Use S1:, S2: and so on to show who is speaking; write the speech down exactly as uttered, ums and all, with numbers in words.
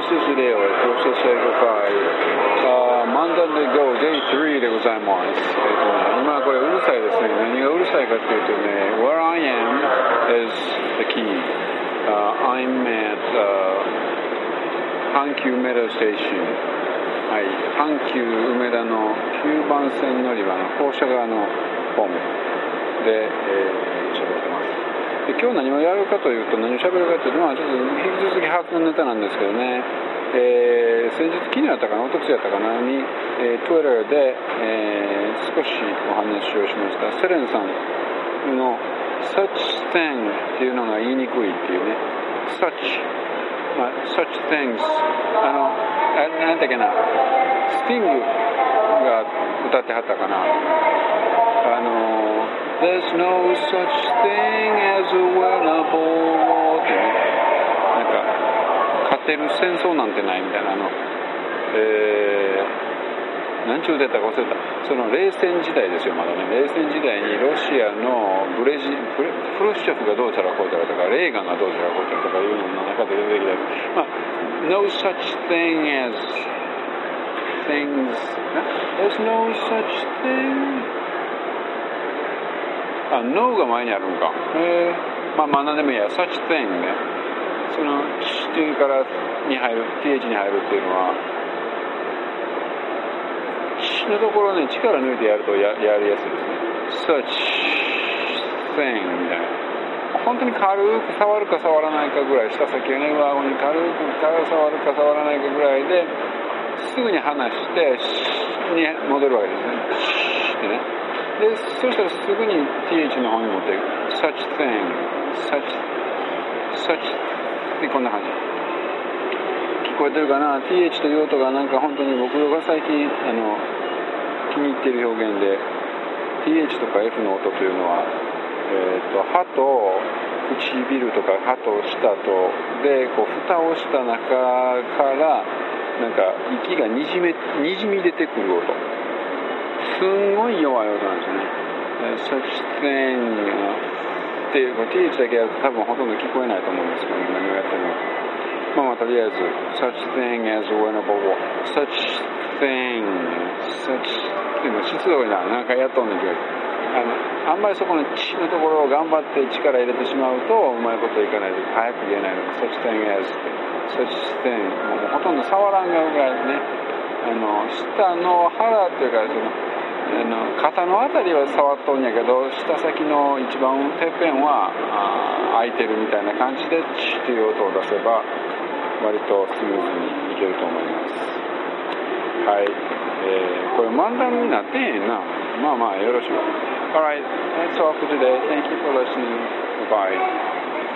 S1: です例を強制制御会、漫談で Go デイスリーでございます。えっとね、今これうるさいですね。何がうるさいかっていうとね、Where I am is the key、uh, I'm at、uh, 阪急梅田ステーション、はい、阪急梅田のきゅうばん線乗り場の校舎側のホームで、えー、喋ってます。で今日何をやるかというと、何を喋るかというと、まあちょっと引き続き把握のネタなんですけどね、えー、先日昨日やったかな、おとつやったかなに、えー、Twitter で、えー、少しお話をしましたセレンさんの such thing っていうのが言いにくいっていうね、 such、まあ、such things、 あのあなんだっけな、スティングが歌ってはったかな、あのThere's no such thing as a winnable war ってね、なんか勝てる戦争なんてないみたいな、あの、えー、何ちゅう出たか忘れた、その冷戦時代ですよ、まだね、冷戦時代にロシアのブレジブレフロシチョフがどうちゃらこうちゃらとか、レーガンがどうちゃらこうちゃらとかいうのの中で出てきた、まあ、No such thing as things There's no such thingあ、No が前にあるんか。へー、まあまあ何でもいいや。such thing ね。その T からに入る、ティーエイチ に入るっていうのは、T のところね、力抜いてやると や, やりやすいですね。such thing みたいな。本当に軽く触るか触らないかぐらい、下先をね、上顎に軽く触るか触らないかぐらいで、すぐに離して、に戻るわけですね。ってね。で、そしたらすぐに ティーエイチ の方に持っていく。such thing, such, such でこんな感じ。聞こえてるかな？ ティーエイチ という音がなんか本当に僕が最近あの気に入っている表現で、ティーエイチ とか F の音というのは、えーと、歯と唇とか歯と舌とでこう蓋をした中からなんか息がにじめにじみ出てくる音。すんごい弱い音なんですよね。such thing っていう、ティーエイチ だけやると多分ほとんど聞こえないと思うんですけど、何をやっても。まあまあとりあえず such thing as a winnable war such thing such っていうの湿度がなんかやっとんねんけど、あのあんまりそこの血のところを頑張って力入れてしまうとうまいこといかないで早く言えないので such thing as such thing もうほとんど触らんがぐらいね、あの下の腹っていうかそのあの肩のあたりは触っとんやけど、下先の一番てっぺんは開いてるみたいな感じでチッという音を出せば割とスムーズにいけると思います。はい、えー、これ漫談になってへんな。まあまあよろしく。Alright, that's all for today. Thank you for listening. Bye.